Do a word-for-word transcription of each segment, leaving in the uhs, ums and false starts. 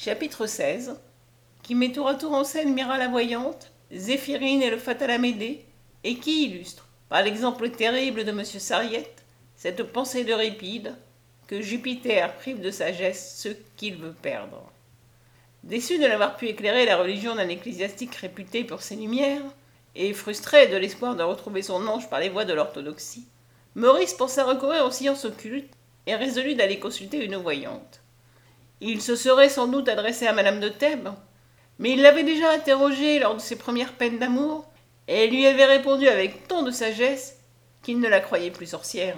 Chapitre seize, qui met tour à tour en scène Mira la voyante, Zéphirine et le fatal Amédée, et qui illustre, par l'exemple terrible de Monsieur Sarriette, cette pensée d'Euripide, que Jupiter prive de sagesse ceux qu'il veut perdre. Déçu de n'avoir pu éclairer la religion d'un ecclésiastique réputé pour ses lumières, et frustré de l'espoir de retrouver son ange par les voies de l'orthodoxie, Maurice pensa recourir aux sciences occultes et résolut d'aller consulter une voyante. Il se serait sans doute adressé à Madame de Thèbes, mais il l'avait déjà interrogée lors de ses premières peines d'amour, et elle lui avait répondu avec tant de sagesse qu'il ne la croyait plus sorcière.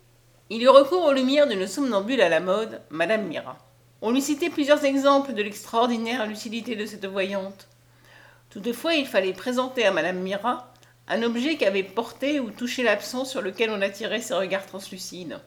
Il eut recours aux lumières d'une somnambule à la mode, Madame Mira. On lui citait plusieurs exemples de l'extraordinaire lucidité de cette voyante. Toutefois, il fallait présenter à Madame Mira un objet qu'avait porté ou touché l'absent sur lequel on attirait ses regards translucides.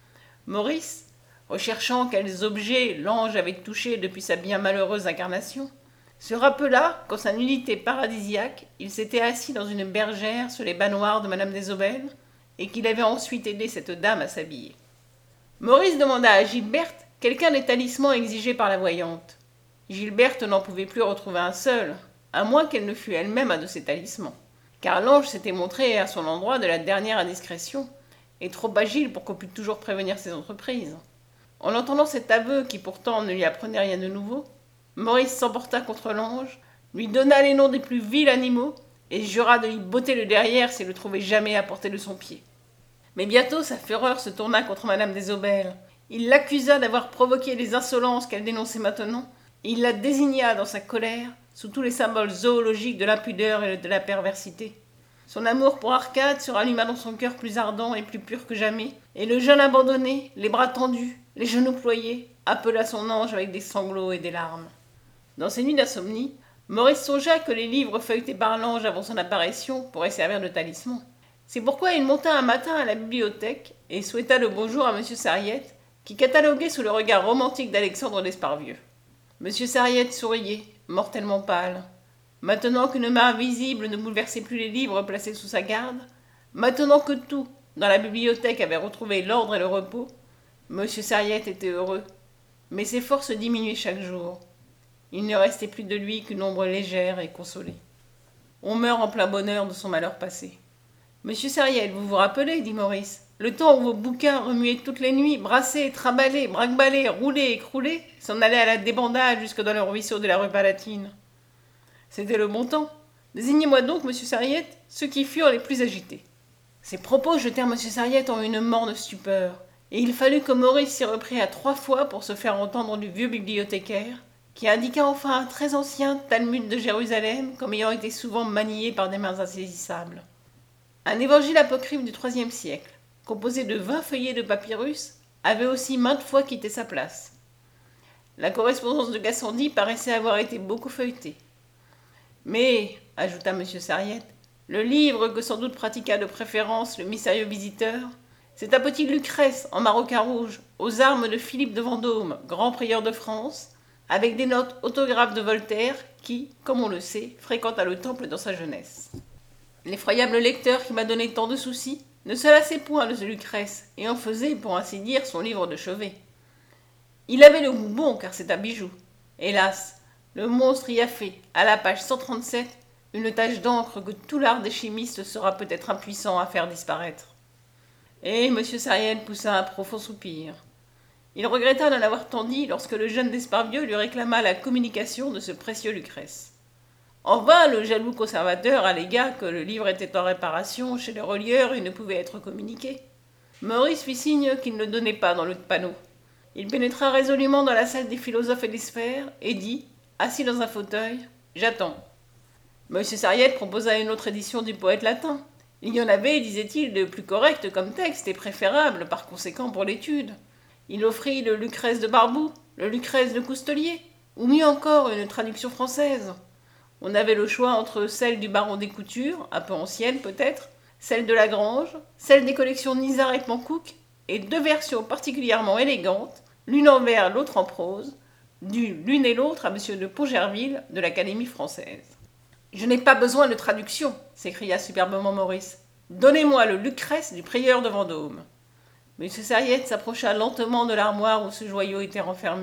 Maurice, recherchant quels objets l'ange avait touchés depuis sa bien malheureuse incarnation, se rappela qu'en sa nullité paradisiaque, il s'était assis dans une bergère sur les bas noirs de Madame des Aubelles, et qu'il avait ensuite aidé cette dame à s'habiller. Maurice demanda à Gilberte quelqu'un des talismans exigés par la voyante. Gilberte n'en pouvait plus retrouver un seul, à moins qu'elle ne fût elle-même un de ces talismans, car l'ange s'était montré à son endroit de la dernière indiscrétion, et trop agile pour qu'on pût toujours prévenir ses entreprises. En entendant cet aveu qui pourtant ne lui apprenait rien de nouveau, Maurice s'emporta contre l'ange, lui donna les noms des plus vils animaux, et jura de lui botter le derrière s'il le trouvait jamais à portée de son pied. Mais bientôt sa fureur se tourna contre Madame des Aubelles. Il l'accusa d'avoir provoqué les insolences qu'elle dénonçait maintenant, et il la désigna dans sa colère sous tous les symboles zoologiques de l'impudeur et de la perversité. Son amour pour Arcade se ralluma dans son cœur plus ardent et plus pur que jamais, et le jeune abandonné, les bras tendus, les genoux ployés, appela son ange avec des sanglots et des larmes. Dans ces nuits d'insomnie, Maurice songea que les livres feuilletés par l'ange avant son apparition pourraient servir de talisman. C'est pourquoi il monta un matin à la bibliothèque et souhaita le bonjour à Monsieur Sarriette, qui cataloguait sous le regard romantique d'Alexandre d'Esparvieux. Monsieur Sarriette souriait, mortellement pâle. Maintenant qu'une main invisible ne bouleversait plus les livres placés sous sa garde, maintenant que tout, dans la bibliothèque, avait retrouvé l'ordre et le repos, Monsieur Sarriette était heureux, mais ses forces diminuaient chaque jour. Il ne restait plus de lui qu'une ombre légère et consolée. On meurt en plein bonheur de son malheur passé. Monsieur Sarriette, vous vous rappelez, dit Maurice, le temps où vos bouquins remuaient toutes les nuits, brassaient, trimballaient, braque-ballaient, roulaient, écroulaient, s'en allaient à la débandade jusque dans le ruisseau de la rue Palatine. C'était le bon temps. Désignez-moi donc, monsieur Sarriette, ceux qui furent les plus agités. Ces propos jetèrent monsieur Sarriette en une morne stupeur, et il fallut que Maurice s'y reprît à trois fois pour se faire entendre du vieux bibliothécaire, qui indiqua enfin un très ancien Talmud de Jérusalem comme ayant été souvent manié par des mains insaisissables. Un évangile apocryphe du troisième siècle, composé de vingt feuillets de papyrus, avait aussi maintes fois quitté sa place. La correspondance de Gassendi paraissait avoir été beaucoup feuilletée. Mais, ajouta M. Sarriette, le livre que sans doute pratiqua de préférence le mystérieux visiteur, c'est un petit Lucrèce en maroquin rouge, aux armes de Philippe de Vendôme, grand prieur de France, avec des notes autographes de Voltaire qui, comme on le sait, fréquenta le temple dans sa jeunesse. L'effroyable lecteur qui m'a donné tant de soucis ne se lassait point de ce Lucrèce et en faisait, pour ainsi dire, son livre de chevet. Il avait le goût bon, car c'est un bijou. Hélas, le monstre y a fait, à la page cent trente-sept, une tache d'encre que tout l'art des chimistes sera peut-être impuissant à faire disparaître. Et M. Sarriette poussa un profond soupir. Il regretta d'en avoir tant dit lorsque le jeune d'Esparvieux lui réclama la communication de ce précieux Lucrèce. En vain, le jaloux conservateur allégua que le livre était en réparation chez le relieur et ne pouvait être communiqué. Maurice fit signe qu'il ne donnait pas dans le panneau. Il pénétra résolument dans la salle des philosophes et des sphères et dit, assis dans un fauteuil, « J'attends. » M. Sarriette proposa une autre édition du poète latin. Il y en avait, disait-il, de plus correct comme texte et préférable par conséquent pour l'étude. Il offrit le Lucrèce de Barboux, le Lucrèce de Coustelier, ou mieux encore une traduction française. On avait le choix entre celle du baron des Coutures, un peu ancienne peut-être, celle de Lagrange, celle des collections Nisard et Panckoucke, et deux versions particulièrement élégantes, l'une en vers, l'autre en prose, dues l'une et l'autre à M. de Pongerville de l'Académie française. « Je n'ai pas besoin de traduction, s'écria superbement Maurice. Donnez-moi le Lucrèce du prieur de Vendôme. M. Sarriette s'approcha lentement de l'armoire où ce joyau était renfermé.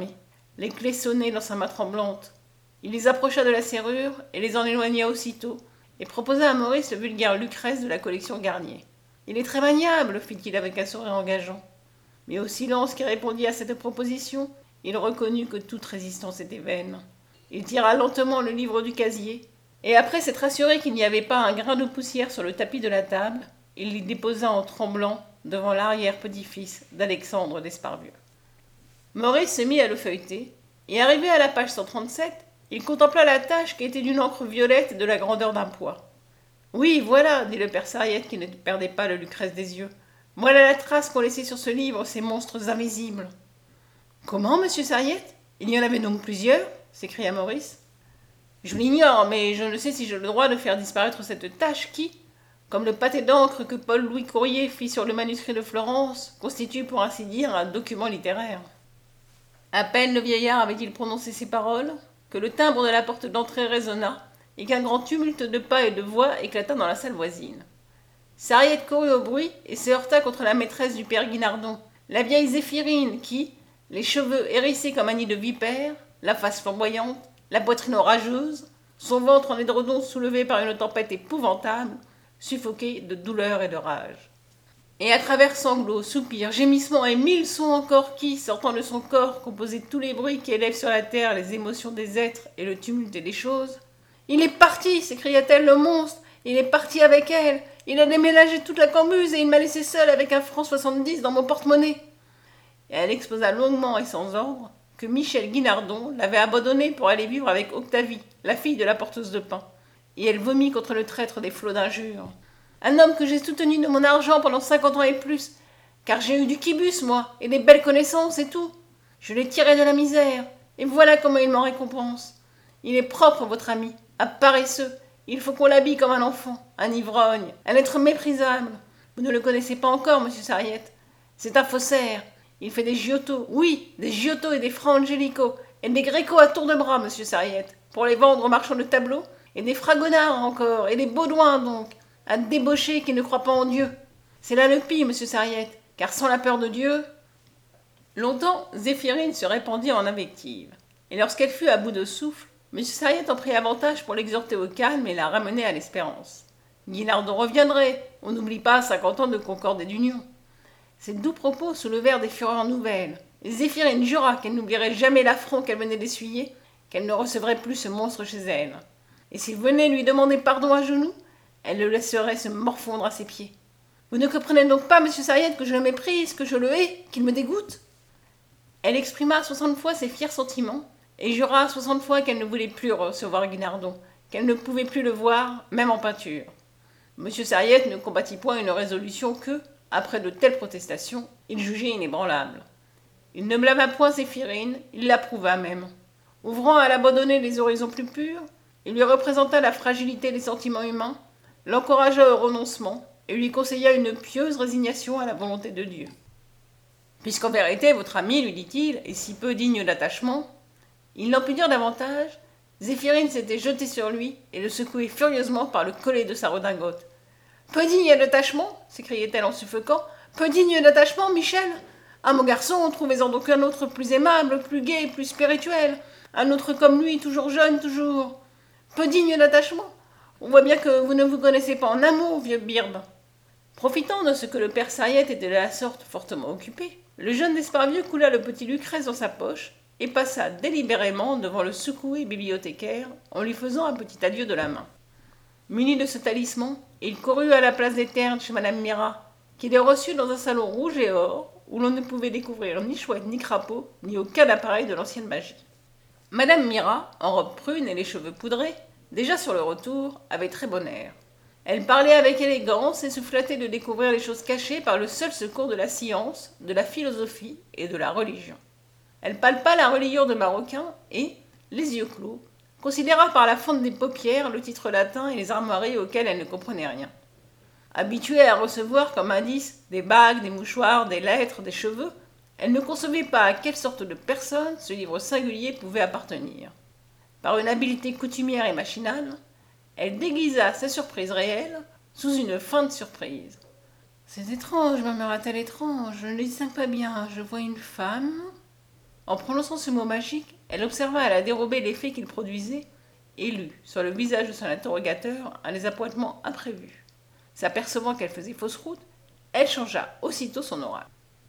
Les clés sonnaient dans sa main tremblante. Il les approcha de la serrure et les en éloigna aussitôt, et proposa à Maurice le vulgaire Lucrèce de la collection Garnier. Il est très maniable, fit-il avec un sourire engageant. Mais au silence qui répondit à cette proposition, il reconnut que toute résistance était vaine. Il tira lentement le livre du casier, et après s'être assuré qu'il n'y avait pas un grain de poussière sur le tapis de la table, il l'y déposa en tremblant devant l'arrière-petit-fils d'Alexandre d'Esparvieux. Maurice se mit à le feuilleter, et arrivé à la page cent trente-sept, il contempla la tache qui était d'une encre violette et de la grandeur d'un pois. « Oui, voilà, dit le père Sarriette qui ne perdait pas le Lucrèce des yeux. Voilà la trace qu'ont laissée sur ce livre ces monstres invisibles. »« Comment, monsieur Sarriette? Il y en avait donc plusieurs ?» s'écria Maurice. « Je l'ignore, mais je ne sais si j'ai le droit de faire disparaître cette tache qui, comme le pâté d'encre que Paul-Louis Courier fit sur le manuscrit de Florence, constitue pour ainsi dire un document littéraire. » À peine le vieillard avait-il prononcé ces paroles que le timbre de la porte d'entrée résonna et qu'un grand tumulte de pas et de voix éclata dans la salle voisine. Sarriette courut au bruit et se heurta contre la maîtresse du père Guinardon, la vieille Zéphirine qui, les cheveux hérissés comme un nid de vipère, la face flamboyante, la poitrine orageuse, son ventre en édredon soulevé par une tempête épouvantable, suffoquait de douleur et de rage. Et à travers sanglots, soupirs, gémissements et mille sons encore qui, sortant de son corps, composaient tous les bruits qui élèvent sur la terre les émotions des êtres et le tumulte des choses. « Il est parti !» s'écria-t-elle, le monstre. « Il est parti avec elle. Il a déménagé toute la cambuse et il m'a laissé seule avec un franc soixante-dix dans mon porte-monnaie. » Et elle exposa longuement et sans ordre que Michel Guinardon l'avait abandonnée pour aller vivre avec Octavie, la fille de la porteuse de pain. Et elle vomit contre le traître des flots d'injures. Un homme que j'ai soutenu de mon argent pendant cinquante ans et plus, car j'ai eu du quibus, moi, et des belles connaissances et tout. Je l'ai tiré de la misère, et voilà comment il m'en récompense. Il est propre, votre ami, un paresseux. Il faut qu'on l'habille comme un enfant, un ivrogne, un être méprisable. Vous ne le connaissez pas encore, monsieur Sarriette. C'est un faussaire. Il fait des giottos, oui, des giottos et des francs angélicaux, et des grécos à tour de bras, monsieur Sarriette, pour les vendre aux marchands de tableaux, et des fragonards encore, et des baudouins donc. Un débauché qui ne croit pas en Dieu. C'est là le pis, monsieur Sarriette, car sans la peur de Dieu... Longtemps, Zéphirine se répandit en invectives, et lorsqu'elle fut à bout de souffle, monsieur Sarriette en prit avantage pour l'exhorter au calme et la ramener à l'espérance. Guinardon reviendrait, on n'oublie pas cinquante ans de concorde et d'union. Ces doux propos soulevèrent des fureurs nouvelles, et Zéphirine jura qu'elle n'oublierait jamais l'affront qu'elle venait d'essuyer, qu'elle ne recevrait plus ce monstre chez elle. Et s'il venait lui demander pardon à genoux, elle le laisserait se morfondre à ses pieds. Vous ne comprenez donc pas, monsieur Sarriette, que je le méprise, que je le hais, qu'il me dégoûte? Elle exprima soixante fois ses fiers sentiments, et jura soixante fois qu'elle ne voulait plus recevoir Guinardon, qu'elle ne pouvait plus le voir, même en peinture. Monsieur Sarriette ne combattit point une résolution que, après de telles protestations, il jugeait inébranlable. Il ne blâma point Zéphirine, il l'approuva même. Ouvrant à l'abandonner les horizons plus purs, il lui représenta la fragilité des sentiments humains, l'encouragea au renoncement et lui conseilla une pieuse résignation à la volonté de Dieu. Puisqu'en vérité, votre ami, lui dit-il, est si peu digne d'attachement, il n'en put dire davantage. Zéphirine s'était jetée sur lui et le secouait furieusement par le collet de sa redingote. « Peu digne d'attachement » s'écriait-elle en suffoquant. « Peu digne d'attachement, Michel ? Ah, mon garçon, trouvez-en donc un autre plus aimable, plus gai, plus spirituel, un autre comme lui, toujours jeune, toujours... Peu digne d'attachement ? On voit bien que vous ne vous connaissez pas en amour, vieux birbe. » Profitant de ce que le père Sarriette était de la sorte fortement occupé, le jeune d'Esparvieux coula le petit Lucrèce dans sa poche et passa délibérément devant le secoué bibliothécaire en lui faisant un petit adieu de la main. Muni de ce talisman, il courut à la place des Ternes chez madame Mira, qui les reçut dans un salon rouge et or, où l'on ne pouvait découvrir ni chouette ni crapaud, ni aucun appareil de l'ancienne magie. Madame Mira, en robe prune et les cheveux poudrés, déjà sur le retour, avait très bon air. Elle parlait avec élégance et se flattait de découvrir les choses cachées par le seul secours de la science, de la philosophie et de la religion. Elle palpa la reliure de Maroquin et, les yeux clos, considéra par la fente des paupières le titre latin et les armoiries auxquelles elle ne comprenait rien. Habituée à recevoir comme indice des bagues, des mouchoirs, des lettres, des cheveux, elle ne concevait pas à quelle sorte de personne ce livre singulier pouvait appartenir. Par une habileté coutumière et machinale, elle déguisa sa surprise réelle sous une feinte surprise. « C'est étrange, murmura-t-elle, étrange, je ne distingue pas bien, je vois une femme... » En prononçant ce mot magique, elle observa à la dérobée l'effet qu'il produisait et lut, sur le visage de son interrogateur, un désappointement imprévu. S'apercevant qu'elle faisait fausse route, elle changea aussitôt son oral.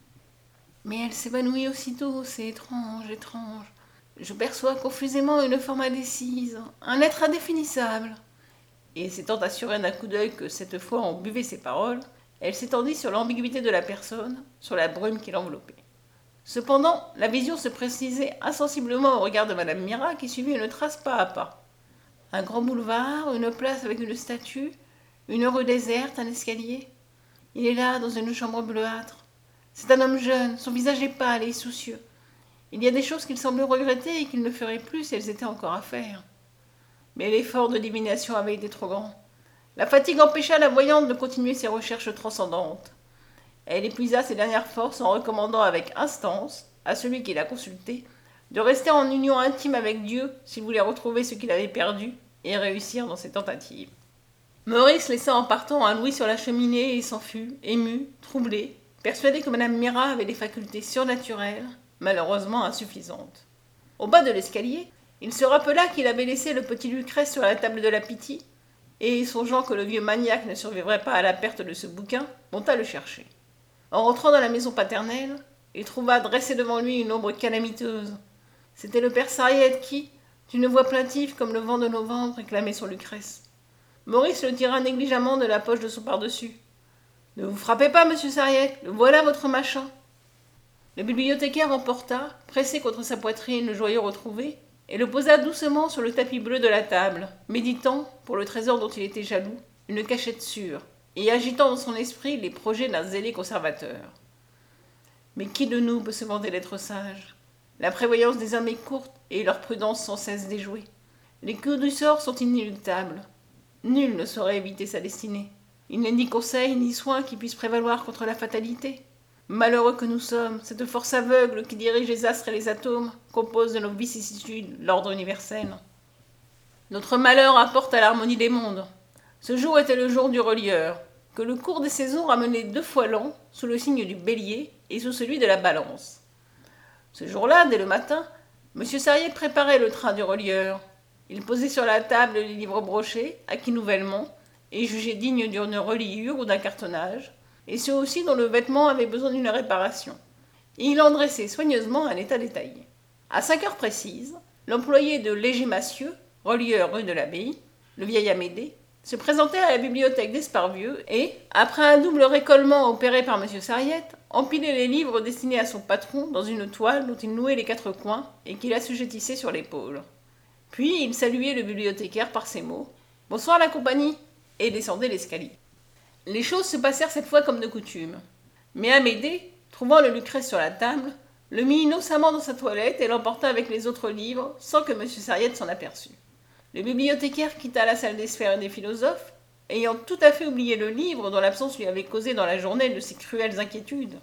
Mais elle s'évanouit aussitôt, c'est étrange, étrange. Je perçois confusément une forme indécise, un être indéfinissable. Et s'étant assurée d'un coup d'œil que cette fois on buvait ses paroles, elle s'étendit sur l'ambiguïté de la personne, sur la brume qui l'enveloppait. Cependant, la vision se précisait insensiblement au regard de madame Mira qui suivit une trace pas à pas. Un grand boulevard, une place avec une statue, une rue déserte, un escalier. Il est là, dans une chambre bleuâtre. C'est un homme jeune, son visage est pâle et soucieux. Il y a des choses qu'il semble regretter et qu'il ne ferait plus si elles étaient encore à faire. Mais l'effort de divination avait été trop grand. La fatigue empêcha la voyante de continuer ses recherches transcendantes. Elle épuisa ses dernières forces en recommandant avec instance à celui qui la consultait de rester en union intime avec Dieu s'il voulait retrouver ce qu'il avait perdu et réussir dans ses tentatives. Maurice laissa en partant un louis sur la cheminée et s'en fut, ému, troublé, persuadé que madame Mira avait des facultés surnaturelles, malheureusement insuffisantes. Au bas de l'escalier, il se rappela qu'il avait laissé le petit Lucrèce sur la table de la Pythie, et, songeant que le vieux maniaque ne survivrait pas à la perte de ce bouquin, monta le chercher. En rentrant dans la maison paternelle, il trouva dressée devant lui une ombre calamiteuse. C'était le père Sarriette qui, d'une voix plaintive comme le vent de novembre, réclamait son Lucrèce. Maurice le tira négligemment de la poche de son pardessus. « Ne vous frappez pas, monsieur Sarriette, voilà votre machin. » Le bibliothécaire emporta, pressé contre sa poitrine, le joyau retrouvé, et le posa doucement sur le tapis bleu de la table, méditant, pour le trésor dont il était jaloux, une cachette sûre, et agitant dans son esprit les projets d'un zélé conservateur. Mais qui de nous peut se vanter d'être sage? La prévoyance des hommes est courte, et leur prudence sans cesse déjouée. Les coups du sort sont inéluctables. Nul ne saurait éviter sa destinée. Il n'est ni conseil ni soin qui puisse prévaloir contre la fatalité. Malheureux que nous sommes, cette force aveugle qui dirige les astres et les atomes, compose de nos vicissitudes l'ordre universel. Notre malheur apporte à l'harmonie des mondes. Ce jour était le jour du relieur, que le cours des saisons ramenait deux fois l'an, sous le signe du bélier et sous celui de la balance. Ce jour-là, dès le matin, M. Sarriette préparait le train du relieur. Il posait sur la table les livres brochés, acquis nouvellement, et jugés dignes d'une reliure ou d'un cartonnage, et ceux aussi dont le vêtement avait besoin d'une réparation. Et il en dressait soigneusement un état détaillé. À cinq heures précises, l'employé de Léger Massieu, relieur rue de l'Abbaye, le vieil Amédée, se présentait à la bibliothèque d'Esparvieux et, après un double récollement opéré par M. Sarriette, empilait les livres destinés à son patron dans une toile dont il nouait les quatre coins et qu'il assujettissait sur l'épaule. Puis il saluait le bibliothécaire par ces mots « Bonsoir la compagnie !» et descendait l'escalier. Les choses se passèrent cette fois comme de coutume. Mais Amédée, trouvant le Lucrèce sur la table, le mit innocemment dans sa toilette et l'emporta avec les autres livres sans que M. Sarriette s'en aperçût. Le bibliothécaire quitta la salle des sphères et des philosophes, ayant tout à fait oublié le livre dont l'absence lui avait causé dans la journée de si cruelles inquiétudes.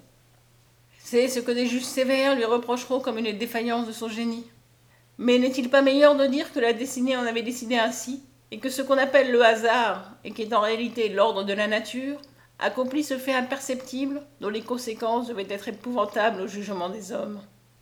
C'est ce que des juges sévères lui reprocheront comme une défaillance de son génie. Mais n'est-il pas meilleur de dire que la destinée en avait décidé ainsi, et que ce qu'on appelle le hasard, et qui est en réalité l'ordre de la nature, accomplit ce fait imperceptible dont les conséquences devaient être épouvantables au jugement des hommes.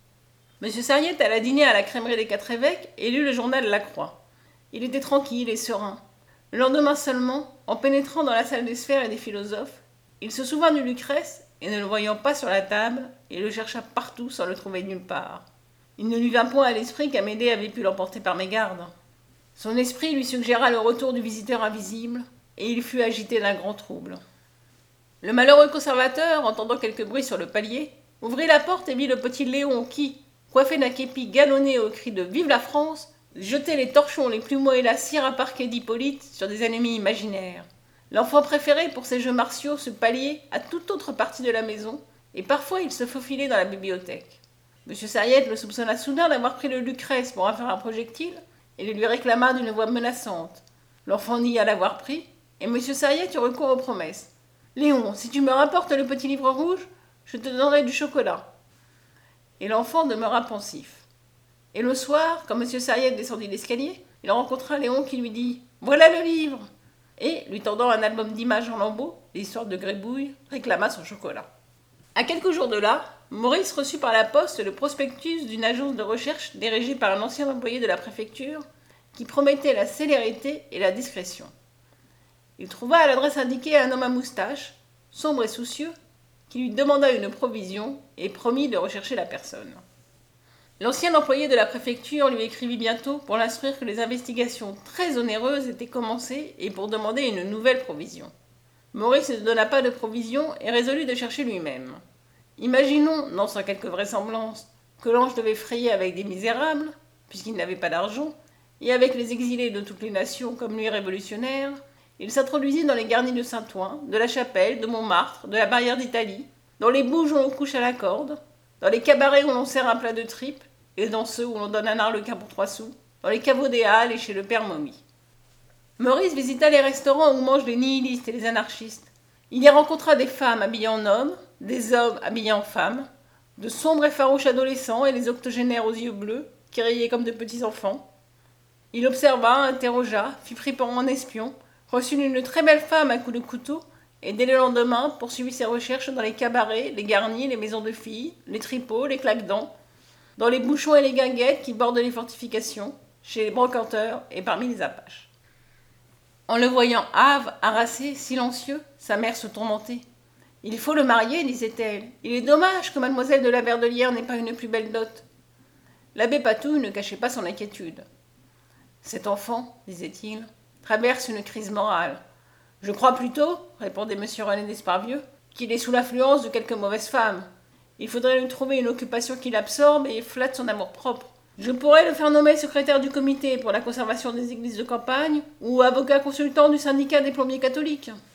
M. Sarriette alla dîner à la crèmerie des Quatre Évêques et lut le journal La Croix. Il était tranquille et serein. Le lendemain seulement, en pénétrant dans la salle des sphères et des philosophes, il se souvint de Lucrèce et ne le voyant pas sur la table, il le chercha partout sans le trouver nulle part. Il ne lui vint point à l'esprit qu'Amédée avait pu l'emporter par mégarde. Son esprit lui suggéra le retour du visiteur invisible, et il fut agité d'un grand trouble. Le malheureux conservateur, entendant quelque bruit sur le palier, ouvrit la porte et vit le petit Léon qui, coiffé d'un képi galonné au cri de « Vive la France !», jetait les torchons, les plumeaux et la cire à parquet d'Hippolyte sur des ennemis imaginaires. L'enfant préféré pour ses jeux martiaux se palliait à toute autre partie de la maison, et parfois il se faufilait dans la bibliothèque. M. Sarriette le soupçonna soudain d'avoir pris le Lucrèce pour en faire un projectile, et le lui réclama d'une voix menaçante. L'enfant nia l'avoir pris, et M. Sarriette eut recours aux promesses. « Léon, si tu me rapportes le petit livre rouge, je te donnerai du chocolat. » Et l'enfant demeura pensif. Et le soir, quand M. Sarriette descendit l'escalier, il rencontra Léon qui lui dit « Voilà le livre !» et, lui tendant un album d'images en lambeaux, l'histoire de Grébouille, réclama son chocolat. À quelques jours de là, Maurice reçut par la poste le prospectus d'une agence de recherche dirigée par un ancien employé de la préfecture qui promettait la célérité et la discrétion. Il trouva à l'adresse indiquée un homme à moustache, sombre et soucieux, qui lui demanda une provision et promit de rechercher la personne. L'ancien employé de la préfecture lui écrivit bientôt pour l'instruire que les investigations très onéreuses étaient commencées et pour demander une nouvelle provision. Maurice ne donna pas de provision et résolut de chercher lui-même. Imaginons, non sans quelque vraisemblance, que l'ange devait frayer avec des misérables, puisqu'il n'avait pas d'argent, et avec les exilés de toutes les nations comme lui révolutionnaires, il s'introduisit dans les garnis de Saint-Ouen, de la Chapelle, de Montmartre, de la Barrière d'Italie, dans les bouges où l'on couche à la corde, dans les cabarets où l'on sert un plat de tripes, et dans ceux où l'on donne un arlequin pour trois sous, dans les caveaux des Halles et chez le père Momie. Maurice visita les restaurants où mangent les nihilistes et les anarchistes. Il y rencontra des femmes habillées en hommes, des hommes habillés en femmes, de sombres et farouches adolescents et les octogénaires aux yeux bleus, qui riaient comme de petits enfants. Il observa, interrogea, fit fripant en espion, reçut une très belle femme à coups de couteau, et dès le lendemain poursuivit ses recherches dans les cabarets, les garnis, les maisons de filles, les tripots, les claque-dents, dans les bouchons et les guinguettes qui bordent les fortifications, chez les brocanteurs et parmi les apaches. En le voyant hâve, harassé, silencieux, sa mère se tourmentait. « Il faut le marier, disait-elle. Il est dommage que mademoiselle de la Verdelière n'ait pas une plus belle dot. » L'abbé Patouille ne cachait pas son inquiétude. « Cet enfant, disait-il, traverse une crise morale. Je crois plutôt, répondait M. René d'Esparvieux, qu'il est sous l'influence de quelques mauvaises femmes. Il faudrait lui trouver une occupation qui l'absorbe et flatte son amour-propre. Je pourrais le faire nommer secrétaire du comité pour la conservation des églises de campagne ou avocat consultant du syndicat des plombiers catholiques.